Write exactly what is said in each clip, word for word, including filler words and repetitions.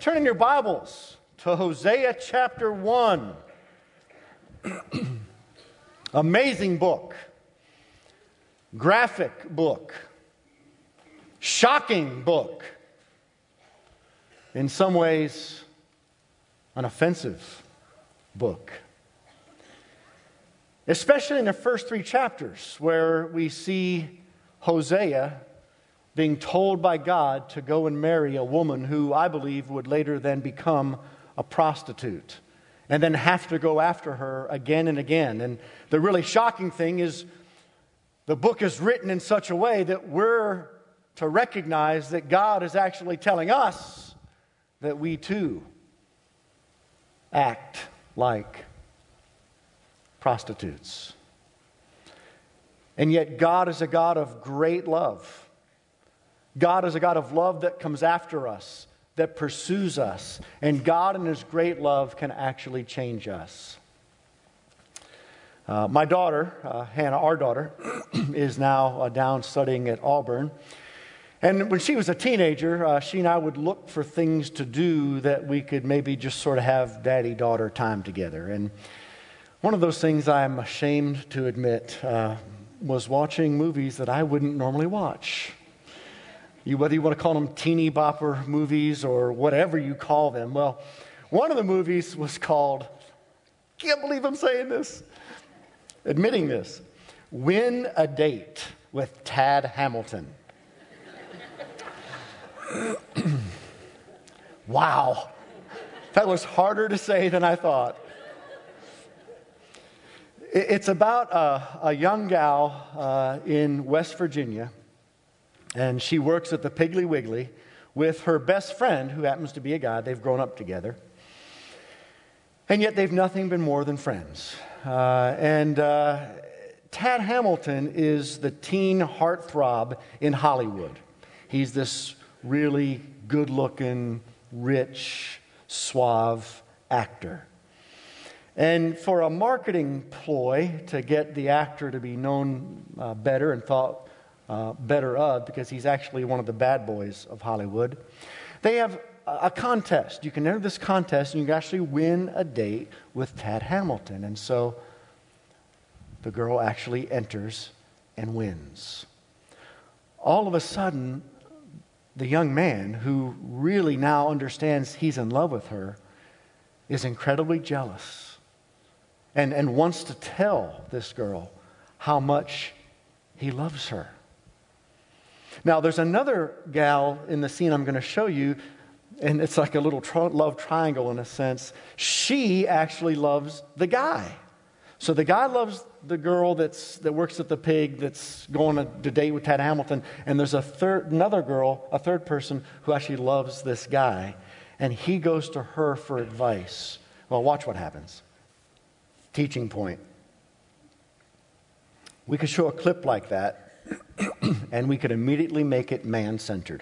Turn in your Bibles to Hosea chapter one. Amazing book. Graphic book. Shocking book. In some ways, an offensive book. Especially in the first three chapters, where we see Hosea being told by God to go and marry a woman who I believe would later then become a prostitute and then have to go after her again and again. And the really shocking thing is the book is written in such a way that we're to recognize that God is actually telling us that we too act like prostitutes. And yet God is a God of great love. God is a God of love that comes after us, that pursues us. And God in His great love can actually change us. Uh, my daughter, uh, Hannah, our daughter, is now uh, down studying at Auburn. And when she was a teenager, uh, she and I would look for things to do that we could maybe just sort of have daddy-daughter time together. And one of those things I'm ashamed to admit uh, was watching movies that I wouldn't normally watch. You, whether you want to call them teeny bopper movies or whatever you call them. Well, one of the movies was called, can't believe I'm saying this, admitting this, Win a Date with Tad Hamilton. Wow. That was harder to say than I thought. It's about a, a young gal uh, in West Virginia. And she works at the Piggly Wiggly with her best friend, who happens to be a guy. They've grown up together. And yet they've nothing been more than friends. Uh, and uh, Tad Hamilton is the teen heartthrob in Hollywood. He's this really good-looking, rich, suave actor. And for a marketing ploy to get the actor to be known uh, better and thought Uh, better of, because he's actually one of the bad boys of Hollywood, they have a, a contest. You can enter this contest and you can actually win a date with Tad Hamilton. And so the girl actually enters and wins. All of a sudden, the young man, who really now understands he's in love with her, is incredibly jealous and, and wants to tell this girl how much he loves her. Now, there's another gal in the scene I'm going to show you, and it's like a little tr- love triangle in a sense. She actually loves the guy. So the guy loves the girl that's that works at the Pig that's going to, to date with Tad Hamilton, and there's a third, another girl, a third person who actually loves this guy, and he goes to her for advice. Well, watch what happens. Teaching point. We could show a clip like that, and we could immediately make it man-centered.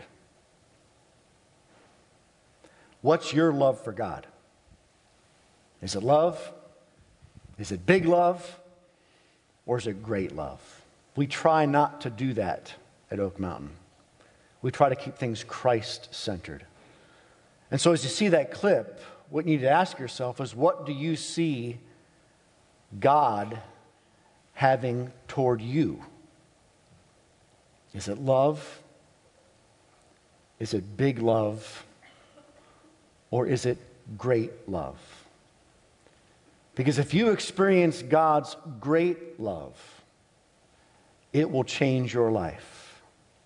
What's your love for God? Is it love? Is it big love? Or is it great love? We try not to do that at Oak Mountain. We try to keep things Christ-centered. And so as you see that clip, what you need to ask yourself is, what do you see God having toward you? Is it love? Is it big love? Or is it great love? Because if you experience God's great love, it will change your life.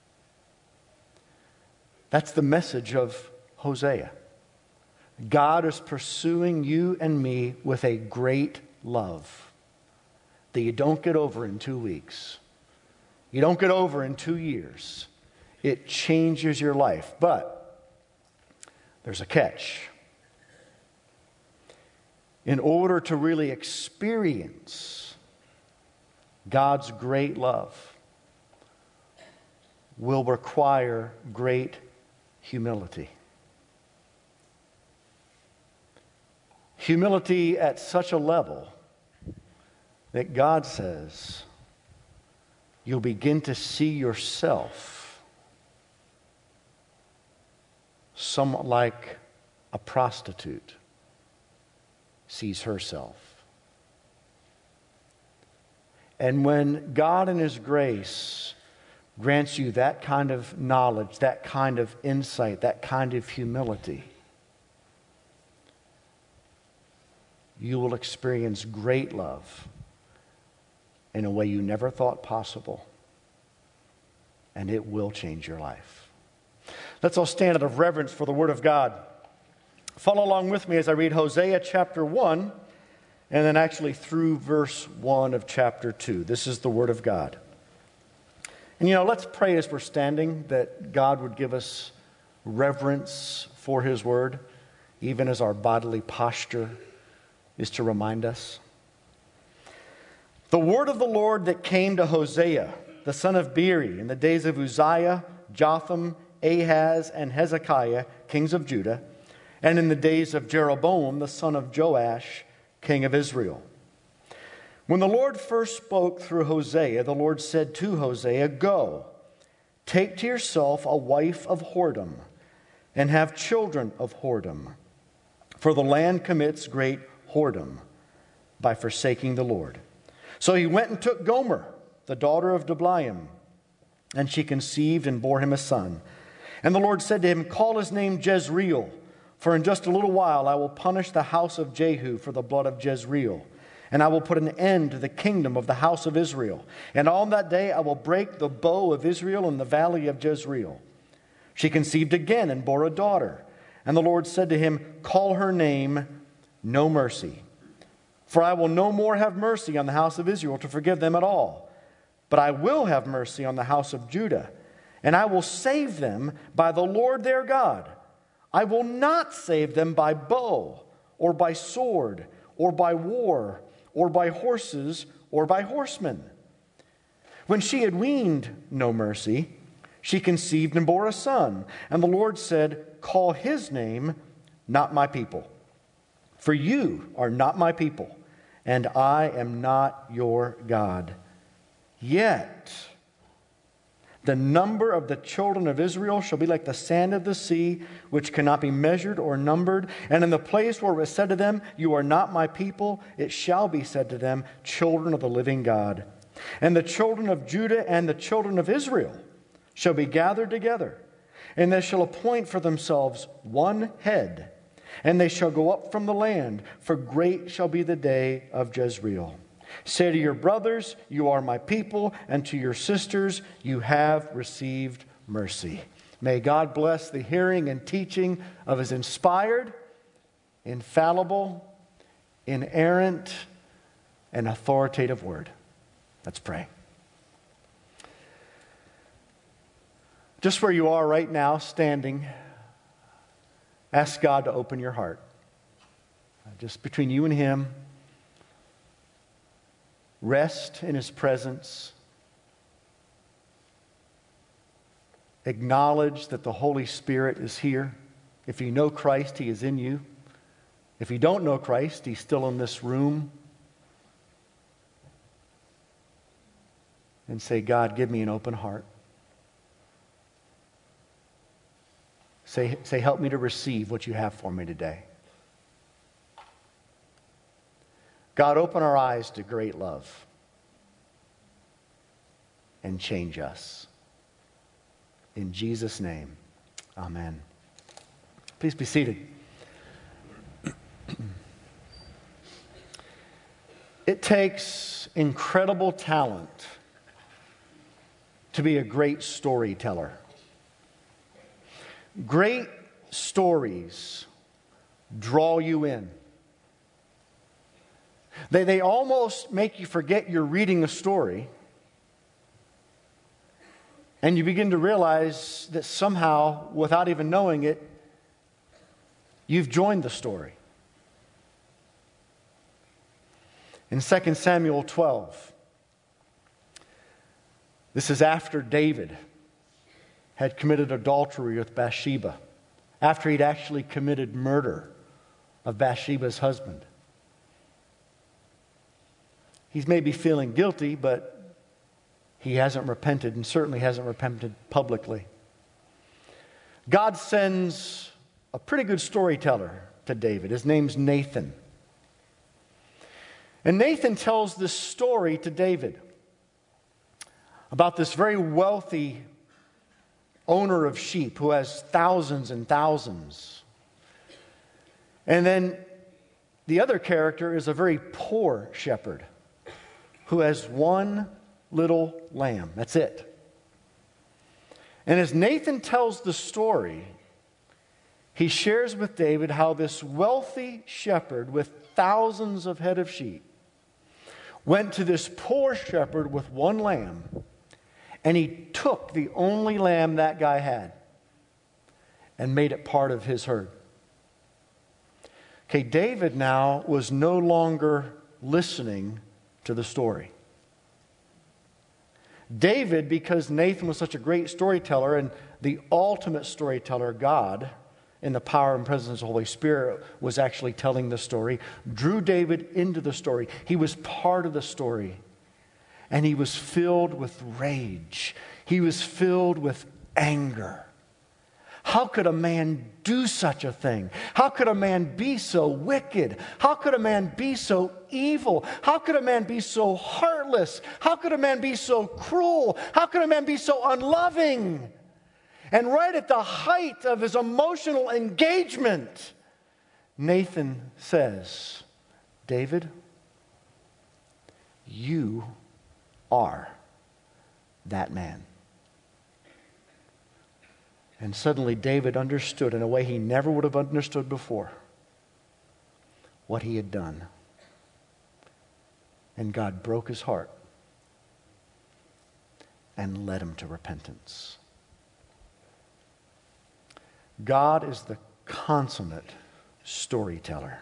That's the message of Hosea. God is pursuing you and me with a great love that you don't get over in two weeks. You don't get over in two years. It changes your life. But there's a catch. In order to really experience God's great love will require great humility. Humility at such a level that God says, you'll begin to see yourself somewhat like a prostitute sees herself. And when God in His grace grants you that kind of knowledge, that kind of insight, that kind of humility, you will experience great love in a way you never thought possible. And it will change your life. Let's all stand out of reverence for the Word of God. Follow along with me as I read Hosea chapter one, and then actually through verse one of chapter two. This is the Word of God. And you know, let's pray as we're standing that God would give us reverence for His Word, even as our bodily posture is to remind us. The word of the Lord that came to Hosea, the son of Beeri, in the days of Uzziah, Jotham, Ahaz, and Hezekiah, kings of Judah, and in the days of Jeroboam, the son of Joash, king of Israel. When the Lord first spoke through Hosea, the Lord said to Hosea, "Go, take to yourself a wife of whoredom, and have children of whoredom, for the land commits great whoredom by forsaking the Lord." So he went and took Gomer, the daughter of Diblaim, and she conceived and bore him a son. And the Lord said to him, "Call his name Jezreel, for in just a little while I will punish the house of Jehu for the blood of Jezreel, and I will put an end to the kingdom of the house of Israel. And on that day I will break the bow of Israel in the valley of Jezreel." She conceived again and bore a daughter. And the Lord said to him, "Call her name No Mercy, for I will no more have mercy on the house of Israel to forgive them at all. But I will have mercy on the house of Judah, and I will save them by the Lord their God. I will not save them by bow, or by sword, or by war, or by horses, or by horsemen." When she had weaned No Mercy, she conceived and bore a son. And the Lord said, "Call his name Not My People. For you are not my people, and I am not your God. Yet the number of the children of Israel shall be like the sand of the sea, which cannot be measured or numbered. And in the place where it was said to them, 'You are not my people,' it shall be said to them, 'Children of the living God.' And the children of Judah and the children of Israel shall be gathered together, and they shall appoint for themselves one head, and they shall go up from the land, for great shall be the day of Jezreel. Say to your brothers, 'You are my people,' and to your sisters, 'You have received mercy.'" May God bless the hearing and teaching of His inspired, infallible, inerrant, and authoritative word. Let's pray. Just where you are right now, standing, ask God to open your heart. Just between you and Him. Rest in His presence. Acknowledge that the Holy Spirit is here. If you know Christ, He is in you. If you don't know Christ, He's still in this room. And say, "God, give me an open heart." Say, say, "Help me to receive what you have for me today." God, open our eyes to great love and change us. In Jesus' name, amen. Please be seated. It takes incredible talent to be a great storyteller. Great stories draw you in. They, they almost make you forget you're reading a story, and you begin to realize that somehow, without even knowing it, you've joined the story. In Second Samuel twelve, this is after David had committed adultery with Bathsheba, after he'd actually committed murder of Bathsheba's husband. He's maybe feeling guilty, but he hasn't repented, and certainly hasn't repented publicly. God sends a pretty good storyteller to David. His name's Nathan. And Nathan tells this story to David about this very wealthy owner of sheep who has thousands and thousands. And then the other character is a very poor shepherd who has one little lamb. That's it. And as Nathan tells the story, he shares with David how this wealthy shepherd with thousands of head of sheep went to this poor shepherd with one lamb, and he took the only lamb that guy had and made it part of his herd. Okay, David now was no longer listening to the story. David, because Nathan was such a great storyteller and the ultimate storyteller, God, in the power and presence of the Holy Spirit, was actually telling the story, drew David into the story. He was part of the story. And he was filled with rage. He was filled with anger. How could a man do such a thing? How could a man be so wicked? How could a man be so evil? How could a man be so heartless? How could a man be so cruel? How could a man be so unloving? And right at the height of his emotional engagement, Nathan says, David, you are that man. And suddenly David understood in a way he never would have understood before what he had done. And God broke his heart and led him to repentance. God is the consummate storyteller.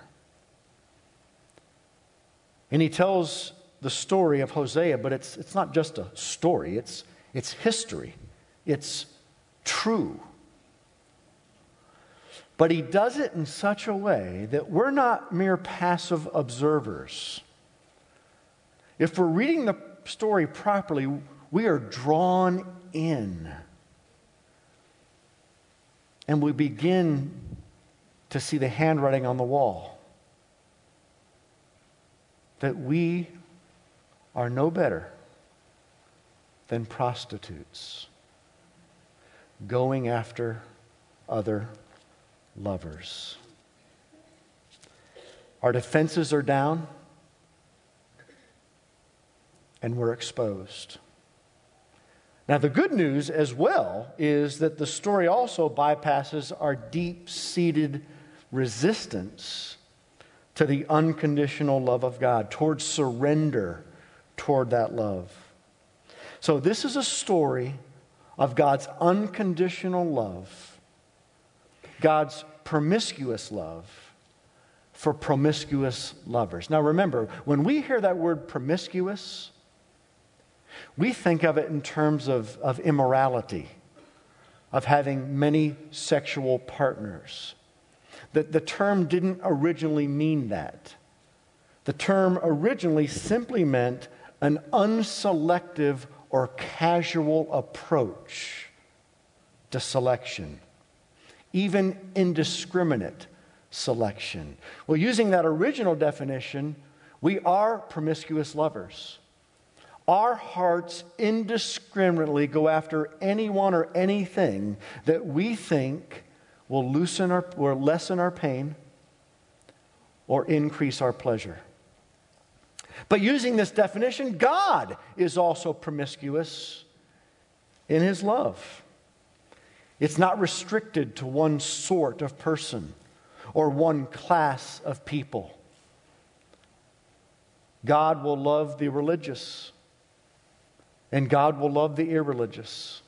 And he tells the story of Hosea, but it's it's not just a story, it's it's history. It's true. But he does it in such a way that we're not mere passive observers. If we're reading the story properly, we are drawn in. And we begin to see the handwriting on the wall. That we are no better than prostitutes going after other lovers. Our defenses are down and we're exposed. Now, the good news as well is that the story also bypasses our deep-seated resistance to the unconditional love of God, towards surrender toward that love. So this is a story of God's unconditional love, God's promiscuous love for promiscuous lovers. Now remember, when we hear that word promiscuous, we think of it in terms of, of immorality, of having many sexual partners. The, the term didn't originally mean that. The term originally simply meant an unselective or casual approach to selection, even indiscriminate selection. Well, using that original definition, we are promiscuous lovers. Our hearts indiscriminately go after anyone or anything that we think will loosen our, or lessen our pain or increase our pleasure. But using this definition, God is also promiscuous in His love. It's not restricted to one sort of person or one class of people. God will love the religious, and God will love the irreligious.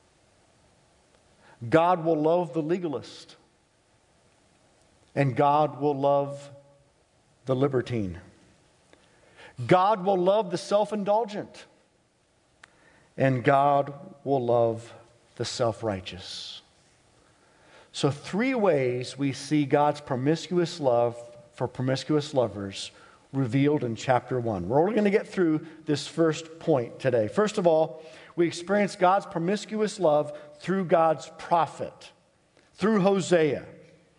God will love the legalist, and God will love the libertine. God will love the self-indulgent, and God will love the self-righteous. So three ways we see God's promiscuous love for promiscuous lovers revealed in chapter one. We're only going to get through this first point today. First of all, we experience God's promiscuous love through God's prophet, through Hosea.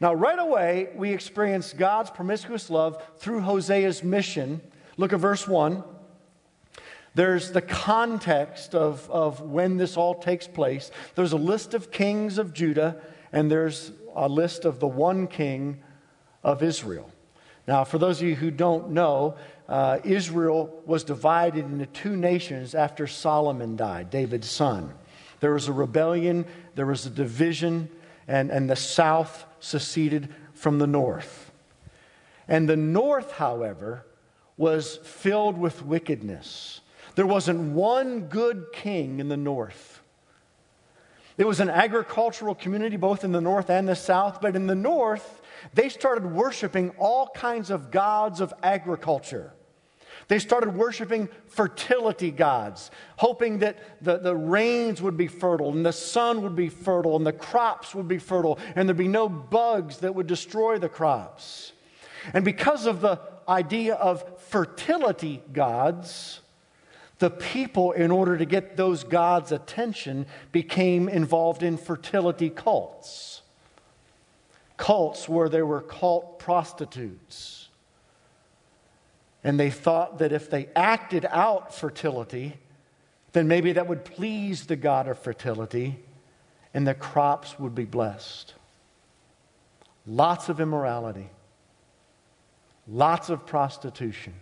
Now, right away, we experience God's promiscuous love through Hosea's mission. Look at verse one. There's the context of, of when this all takes place. There's a list of kings of Judah, and there's a list of the one king of Israel. Now, for those of you who don't know, uh, Israel was divided into two nations after Solomon died, David's son. There was a rebellion, there was a division, and, and the south seceded from the north. And the north, however, was filled with wickedness. There wasn't one good king in the north. It was an agricultural community both in the north and the south, but in the north, they started worshiping all kinds of gods of agriculture. They started worshiping fertility gods, hoping that the, the rains would be fertile and the sun would be fertile and the crops would be fertile and there'd be no bugs that would destroy the crops. And because of the idea of fertility gods, the people, in order to get those gods' attention, became involved in fertility cults. Cults where there were cult prostitutes. And they thought that if they acted out fertility, then maybe that would please the god of fertility and the crops would be blessed. Lots of immorality. Lots of prostitution.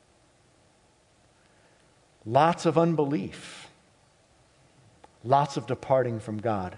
Lots of unbelief. Lots of departing from God.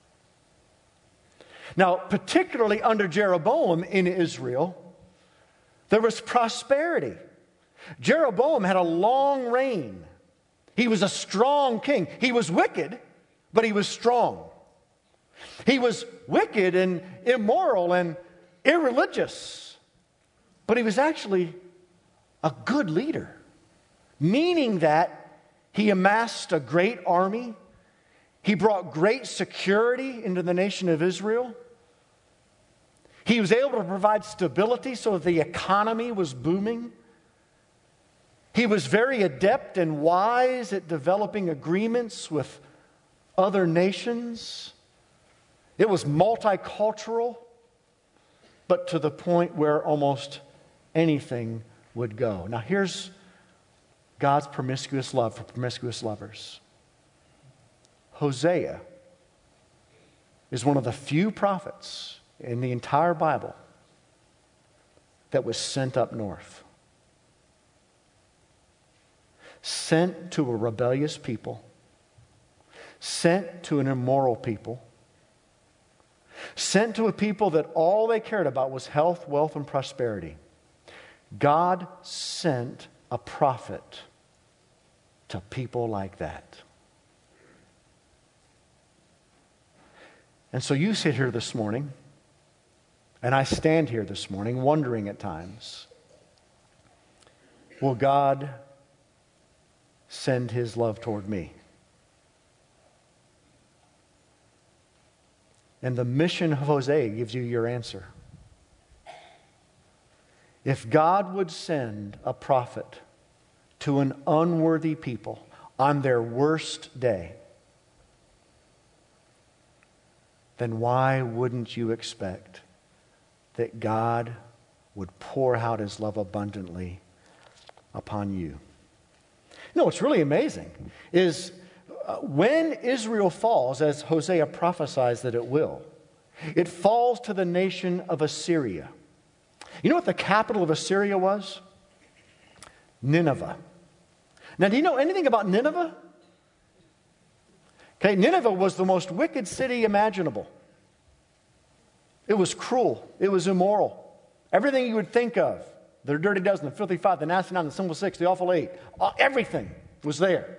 Now, particularly under Jeroboam in Israel, there was prosperity. Jeroboam had a long reign. He was a strong king. He was wicked, but he was strong. He was wicked and immoral and irreligious, but he was actually a good leader, meaning that he amassed a great army. He brought great security into the nation of Israel. He was able to provide stability so that the economy was booming. He was very adept and wise at developing agreements with other nations. It was multicultural, but to the point where almost anything would go. Now here's God's promiscuous love for promiscuous lovers. Hosea is one of the few prophets in the entire Bible that was sent up north. Sent to a rebellious people. Sent to an immoral people. Sent to a people that all they cared about was health, wealth, and prosperity. God sent a prophet to people like that. And so you sit here this morning, and I stand here this morning wondering at times, will God send His love toward me? And the mission of Hosea gives you your answer. If God would send a prophet to an unworthy people on their worst day, then why wouldn't you expect that God would pour out His love abundantly upon you? You know, what's really amazing is uh, when Israel falls, as Hosea prophesies that it will, it falls to the nation of Assyria. You know what the capital of Assyria was? Nineveh. Now, do you know anything about Nineveh? Okay, Nineveh was the most wicked city imaginable. It was cruel. It was immoral. Everything you would think of. The dirty dozen, the filthy five, the nasty nine, the sinful six, the awful eight. Uh, everything was there.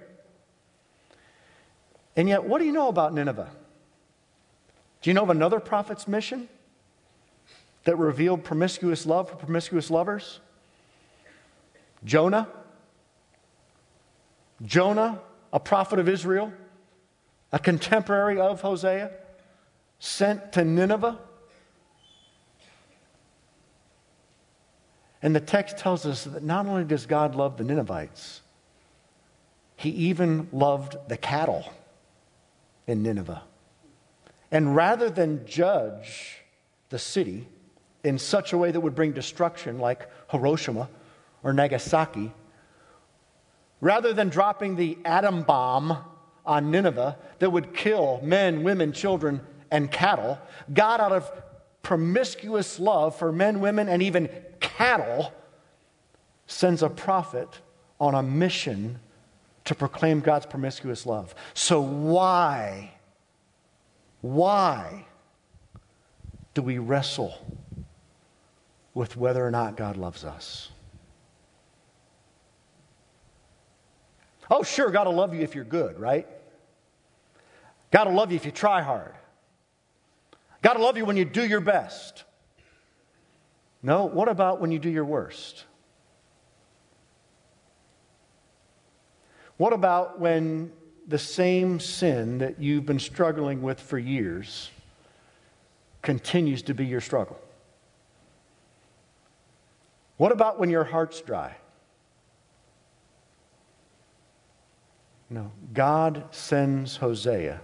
And yet, what do you know about Nineveh? Do you know of another prophet's mission that revealed promiscuous love for promiscuous lovers? Jonah. Jonah, a prophet of Israel, a contemporary of Hosea, sent to Nineveh. And the text tells us that not only does God love the Ninevites, He even loved the cattle in Nineveh. And rather than judge the city in such a way that would bring destruction, like Hiroshima or Nagasaki, rather than dropping the atom bomb on Nineveh that would kill men, women, children, and cattle, God, out of promiscuous love for men, women, and even cattle, sends a prophet on a mission to proclaim God's promiscuous love. So why, why do we wrestle with whether or not God loves us? Oh, sure, God will love you if you're good, right? God will love you if you try hard. God will love you when you do your best. No, what about when you do your worst? What about when the same sin that you've been struggling with for years continues to be your struggle? What about when your heart's dry? No, God sends Hosea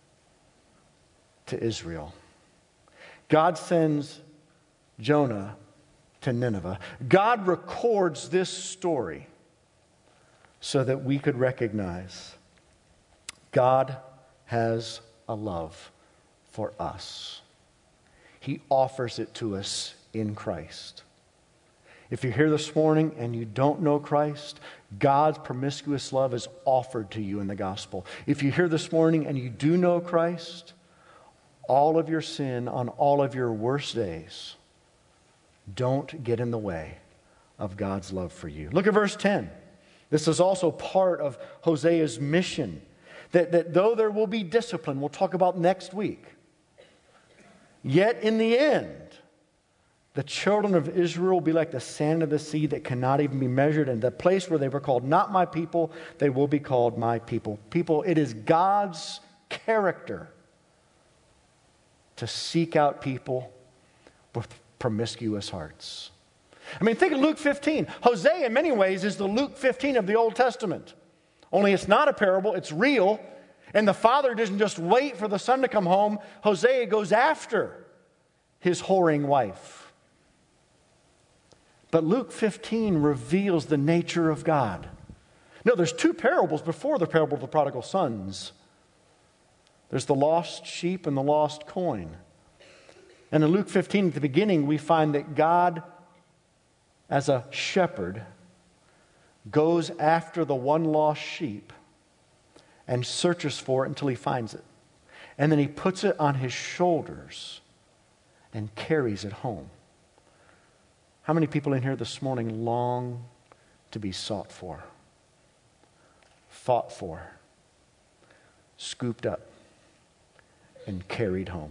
to Israel. God sends Jonah to Nineveh. God records this story so that we could recognize God has a love for us. He offers it to us in Christ. If you're here this morning and you don't know Christ, God's promiscuous love is offered to you in the gospel. If you're here this morning and you do know Christ, all of your sin on all of your worst days don't get in the way of God's love for you. Look at verse ten. This is also part of Hosea's mission. That, that though there will be discipline, we'll talk about next week, yet in the end, the children of Israel will be like the sand of the sea that cannot even be measured. And the place where they were called not my people, they will be called my people. People, it is God's character to seek out people with promiscuous hearts. I mean, think of Luke fifteen. Hosea, in many ways, is the Luke fifteen of the Old Testament. Only it's not a parable, it's real. And the father doesn't just wait for the son to come home. Hosea goes after his whoring wife. But Luke fifteen reveals the nature of God. No, there's two parables before the parable of the prodigal sons. There's the lost sheep and the lost coin. And in Luke fifteen, at the beginning, we find that God, as a shepherd, goes after the one lost sheep and searches for it until he finds it. And then he puts it on his shoulders and carries it home. How many people in here this morning long to be sought for, fought for, scooped up, and carried home?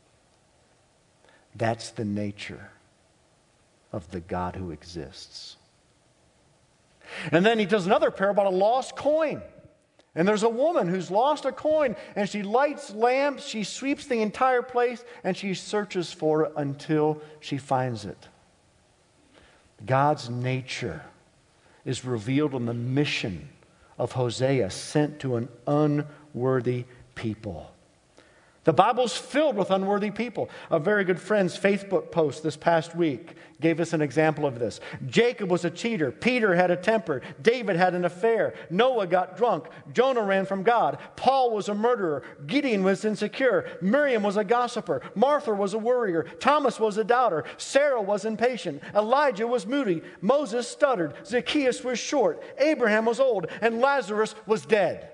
That's the nature of the God who exists. And then he does another parable about a lost coin. And there's a woman who's lost a coin, and she lights lamps, she sweeps the entire place, and she searches for it until she finds it. God's nature is revealed in the mission of Hosea, sent to an unworthy people. The Bible's filled with unworthy people. A very good friend's Facebook post this past week gave us an example of this. Jacob was a cheater. Peter had a temper. David had an affair. Noah got drunk. Jonah ran from God. Paul was a murderer. Gideon was insecure. Miriam was a gossiper. Martha was a worrier. Thomas was a doubter. Sarah was impatient. Elijah was moody. Moses stuttered. Zacchaeus was short. Abraham was old. And Lazarus was dead.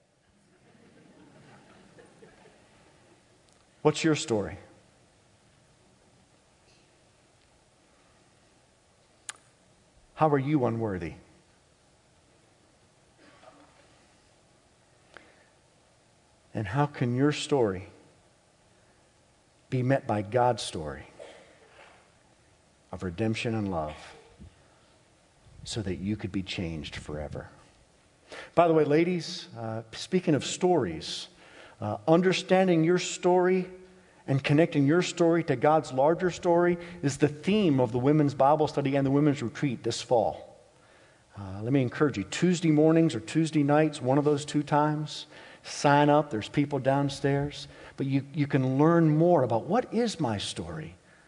What's your story? How are you unworthy? And how can your story be met by God's story of redemption and love so that you could be changed forever? By the way, ladies, uh, speaking of stories, Uh, understanding your story and connecting your story to God's larger story is the theme of the women's Bible study and the women's retreat this fall. Uh, let me encourage you, Tuesday mornings or Tuesday nights, one of those two times, sign up. There's people downstairs. But you, you can learn more about what is my story?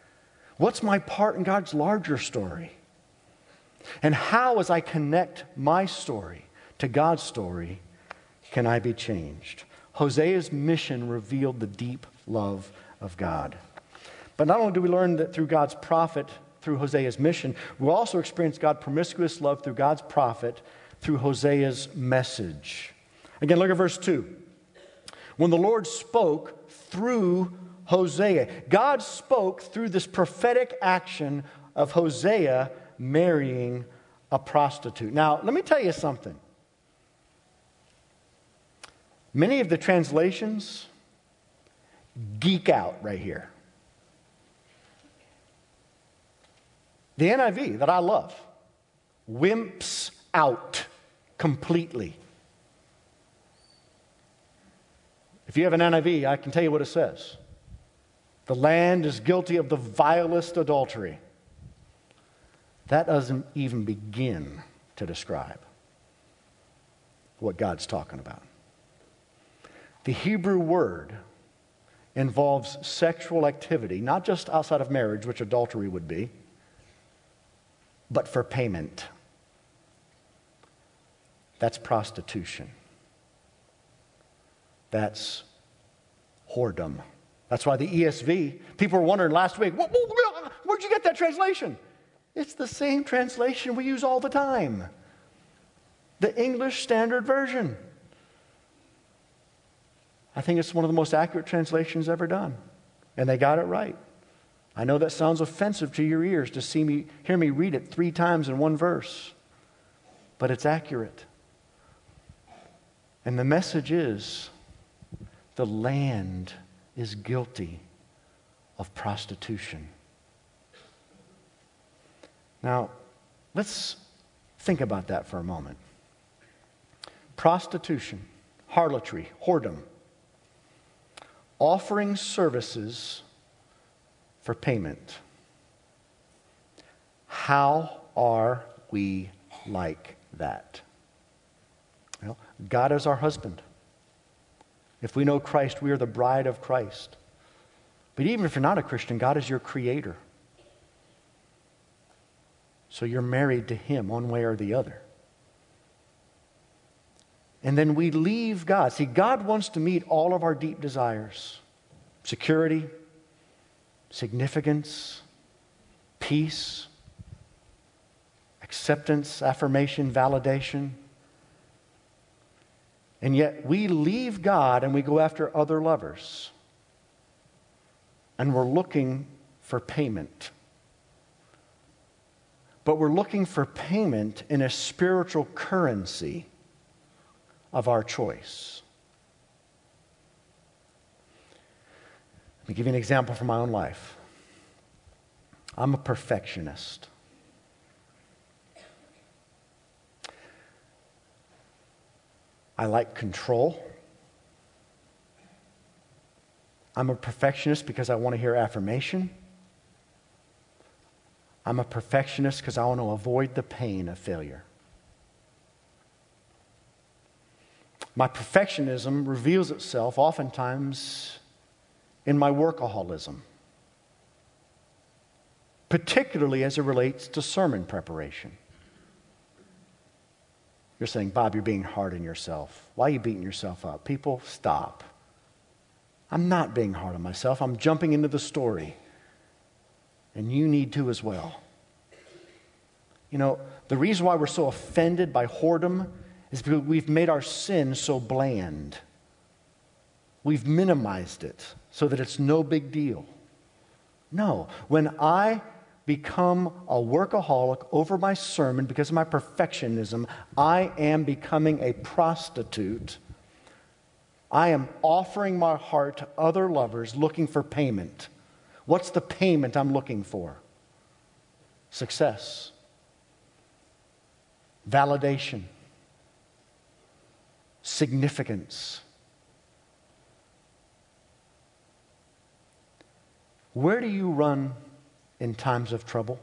What's my part in God's larger story? And how, as I connect my story to God's story, can I be changed? Hosea's mission revealed the deep love of God. But not only do we learn that through God's prophet, through Hosea's mission, we also experience God's promiscuous love through God's prophet, through Hosea's message. Again, look at verse two. When the Lord spoke through Hosea, God spoke through this prophetic action of Hosea marrying a prostitute. Now, let me tell you something. Many of the translations geek out right here. The N I V that I love wimps out completely. If you have an N I V, I can tell you what it says. The land is guilty of the vilest adultery. That doesn't even begin to describe what God's talking about. The Hebrew word involves sexual activity, not just outside of marriage, which adultery would be, but for payment. That's prostitution. That's whoredom. That's why the E S V, people were wondering last week, where'd you get that translation? It's the same translation we use all the time. The English Standard Version. I think it's one of the most accurate translations ever done. And they got it right. I know that sounds offensive to your ears to see me, hear me read it three times in one verse. But it's accurate. And the message is, the land is guilty of prostitution. Now, let's think about that for a moment. Prostitution, harlotry, whoredom, offering services for payment. How are we like that? Well, God is our husband. If we know Christ, we are the bride of Christ. But even if you're not a Christian, God is your creator. So you're married to Him one way or the other. And then we leave God. See, God wants to meet all of our deep desires. Security, significance, peace, acceptance, affirmation, validation. And yet we leave God and we go after other lovers. And we're looking for payment. But we're looking for payment in a spiritual currency of our choice. Let me give you an example from my own life. I'm a perfectionist. I like control. I'm a perfectionist because I want to hear affirmation. I'm a perfectionist because I want to avoid the pain of failure. My perfectionism reveals itself oftentimes in my workaholism, particularly as it relates to sermon preparation. You're saying, Bob, you're being hard on yourself. Why are you beating yourself up? People, stop. I'm not being hard on myself. I'm jumping into the story. And you need to as well. You know, the reason why we're so offended by whoredom is because we've made our sin so bland. We've minimized it so that it's no big deal. No, when I become a workaholic over my sermon because of my perfectionism, I am becoming a prostitute. I am offering my heart to other lovers looking for payment. What's the payment I'm looking for? Success. Validation. Significance. Where do you run in times of trouble?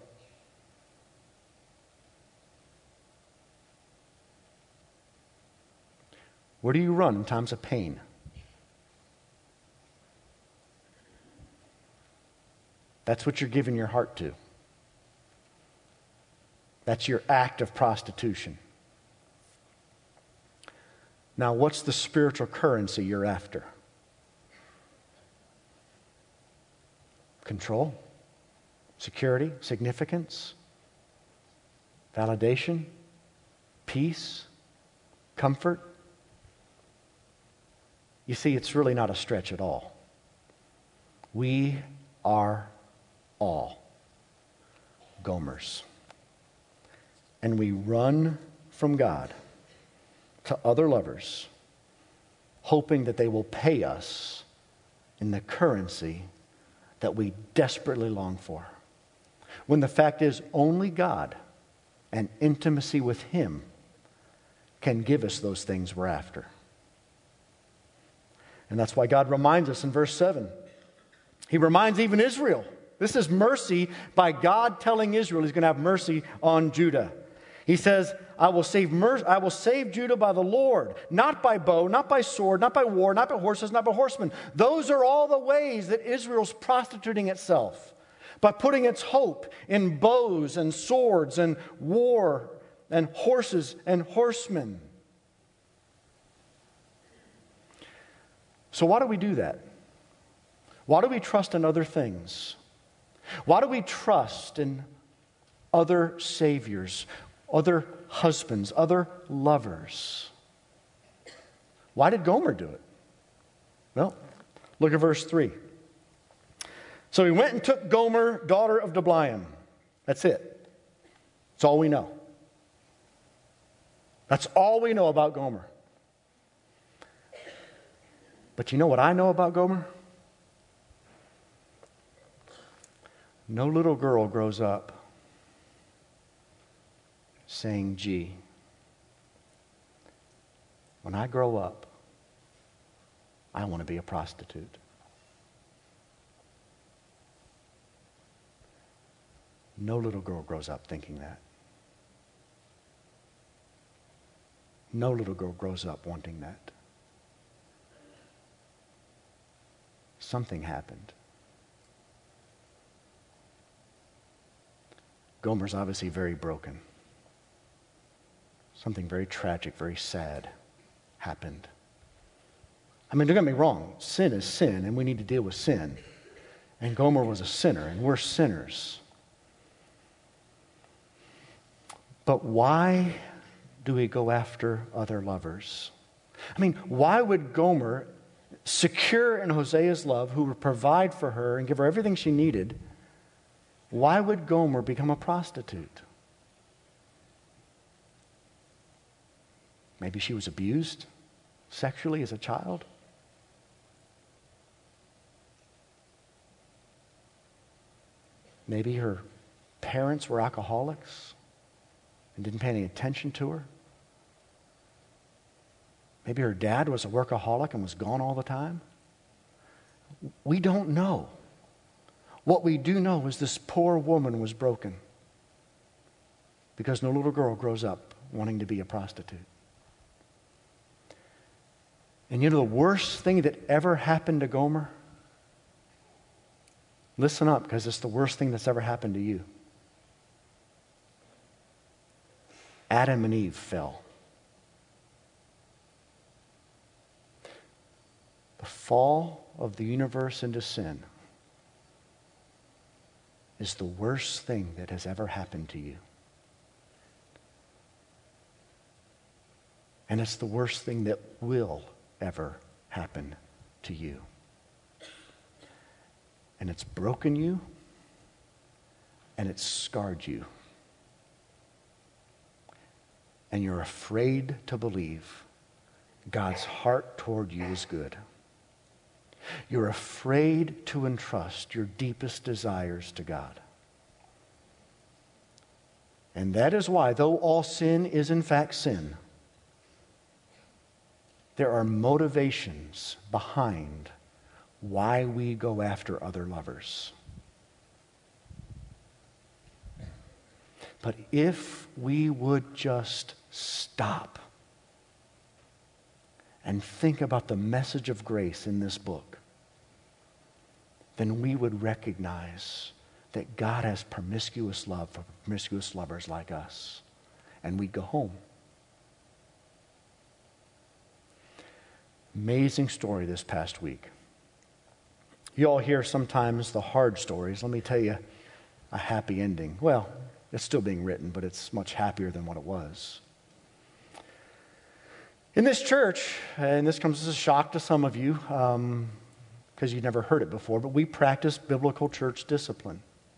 Where do you run in times of pain? That's what you're giving your heart to. That's your act of prostitution. Now, what's the spiritual currency you're after? Control, security, significance, validation, peace, comfort. You see, it's really not a stretch at all. We are all Gomers. And we run from God to other lovers, hoping that they will pay us in the currency that we desperately long for. When the fact is, only God and intimacy with Him can give us those things we're after. And that's why God reminds us in verse seven. He reminds even Israel. This is mercy by God telling Israel He's going to have mercy on Judah. He says, I will save mer- I will save Judah by the Lord, not by bow, not by sword, not by war, not by horses, not by horsemen. Those are all the ways that Israel's prostituting itself, by putting its hope in bows and swords and war and horses and horsemen. So why do we do that? Why do we trust in other things? Why do we trust in other saviors, other husbands, other lovers? Why did Gomer do it? Well, look at verse three. So he went and took Gomer, daughter of Diblaim. That's it. That's all we know. That's all we know about Gomer. But you know what I know about Gomer? No little girl grows up saying, gee, when I grow up, I want to be a prostitute. No little girl grows up thinking that. No little girl grows up wanting that. Something happened. Gomer's obviously very broken. Something very tragic, very sad happened. I mean, don't get me wrong. Sin is sin, and we need to deal with sin. And Gomer was a sinner, and we're sinners. But why do we go after other lovers? I mean, why would Gomer, secure in Hosea's love, who would provide for her and give her everything she needed, why would Gomer become a prostitute? Maybe she was abused sexually as a child. Maybe her parents were alcoholics and didn't pay any attention to her. Maybe her dad was a workaholic and was gone all the time. We don't know. What we do know is this poor woman was broken because no little girl grows up wanting to be a prostitute. And you know the worst thing that ever happened to Gomer? Listen up, because it's the worst thing that's ever happened to you. Adam and Eve fell. The fall of the universe into sin is the worst thing that has ever happened to you. And it's the worst thing that will ever happen to you. And it's broken you, and it's scarred you. And you're afraid to believe God's heart toward you is good. You're afraid to entrust your deepest desires to God. And that is why, though all sin is in fact sin, there are motivations behind why we go after other lovers. But if we would just stop and think about the message of grace in this book, then we would recognize that God has promiscuous love for promiscuous lovers like us. And we'd go home. Amazing story this past week. You all hear sometimes the hard stories. Let me tell you a happy ending. Well, it's still being written, but it's much happier than what it was. In this church, and this comes as a shock to some of you, um, because you've never heard it before, but we practice biblical church discipline.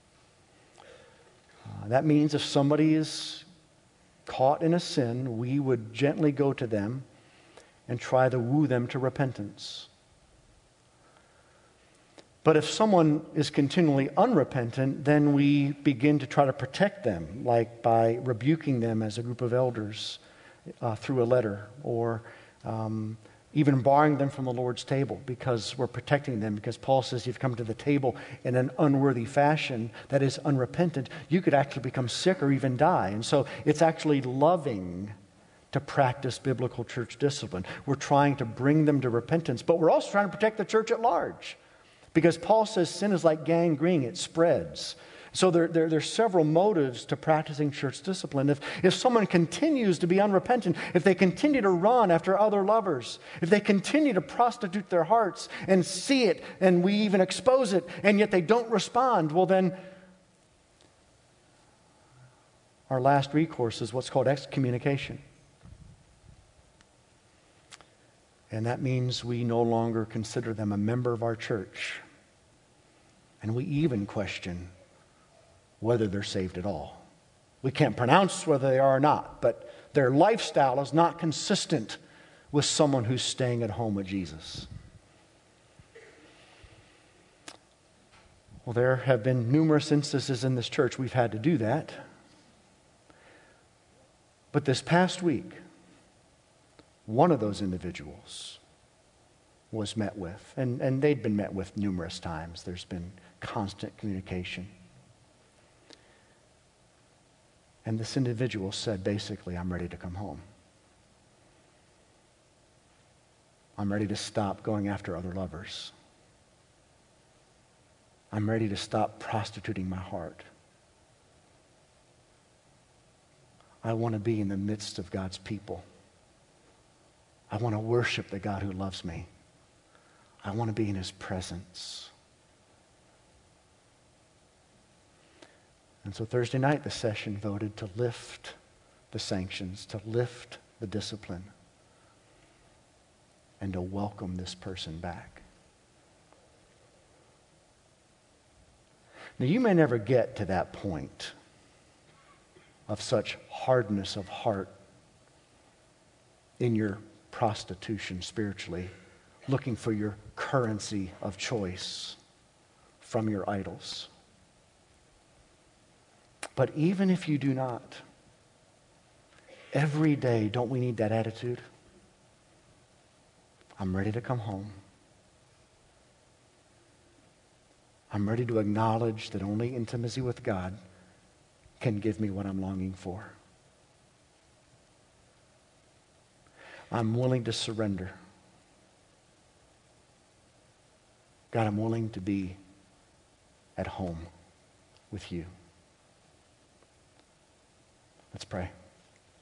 Uh, that means if somebody is caught in a sin, we would gently go to them and try to woo them to repentance. But if someone is continually unrepentant, then we begin to try to protect them, like by rebuking them as a group of elders uh, through a letter, or um, even barring them from the Lord's table because we're protecting them. Because Paul says you've come to the table in an unworthy fashion that is unrepentant, you could actually become sick or even die. And so it's actually loving to practice biblical church discipline. We're trying to bring them to repentance, but we're also trying to protect the church at large. Because Paul says sin is like gangrene, it spreads. So there, there, there are several motives to practicing church discipline. If, if someone continues to be unrepentant, if they continue to run after other lovers, if they continue to prostitute their hearts and see it, and we even expose it, and yet they don't respond, well then, our last recourse is what's called excommunication. And that means we no longer consider them a member of our church. And we even question whether they're saved at all. We can't pronounce whether they are or not, but their lifestyle is not consistent with someone who's staying at home with Jesus. Well, there have been numerous instances in this church we've had to do that. But this past week, one of those individuals was met with, and, and they'd been met with numerous times. There's been constant communication. And this individual said, basically, I'm ready to come home. I'm ready to stop going after other lovers. I'm ready to stop prostituting my heart. I want to be in the midst of God's people. I want to worship the God who loves me. I want to be in His presence. And so Thursday night, the session voted to lift the sanctions, to lift the discipline, and to welcome this person back. Now, you may never get to that point of such hardness of heart in your prostitution spiritually, looking for your currency of choice from your idols. But even if you do not, every day, don't we need that attitude? I'm ready to come home. I'm ready to acknowledge that only intimacy with God can give me what I'm longing for. I'm willing to surrender. God, I'm willing to be at home with you. Let's pray.